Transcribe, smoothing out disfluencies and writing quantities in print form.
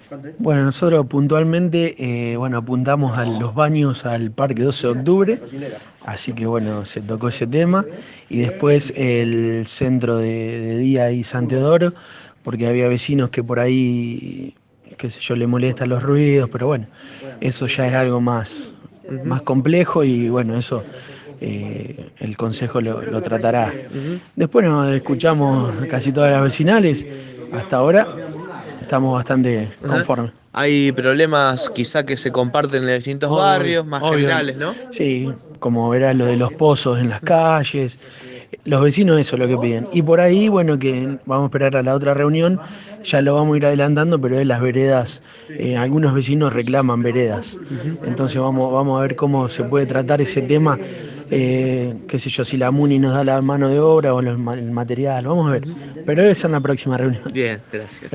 Bueno, nosotros puntualmente, apuntamos a los baños al Parque 12 de Octubre, así que bueno, se tocó ese tema. Y después el centro de día y San Teodoro, porque había vecinos que por ahí, qué sé yo, le molestan los ruidos, pero bueno, eso ya es algo Ujú, más complejo y bueno, eso el consejo lo tratará. ujú. Después nos escuchamos casi todas las vecinales, hasta ahora estamos bastante Ajá. conformes. Hay problemas quizá que se comparten en distintos Obvio, barrios, más obvio. generales, ¿no? Sí, como verás lo de los pozos en las calles, los vecinos eso es lo que piden. Y por ahí, bueno, que vamos a esperar a la otra reunión, ya lo vamos a ir adelantando, pero es las veredas, algunos vecinos reclaman veredas. Ujú. Entonces vamos a ver cómo se puede tratar ese tema, qué sé yo, si la MUNI nos da la mano de obra o el material, vamos a ver. Ujú. Pero esa es en la próxima reunión. Bien, gracias.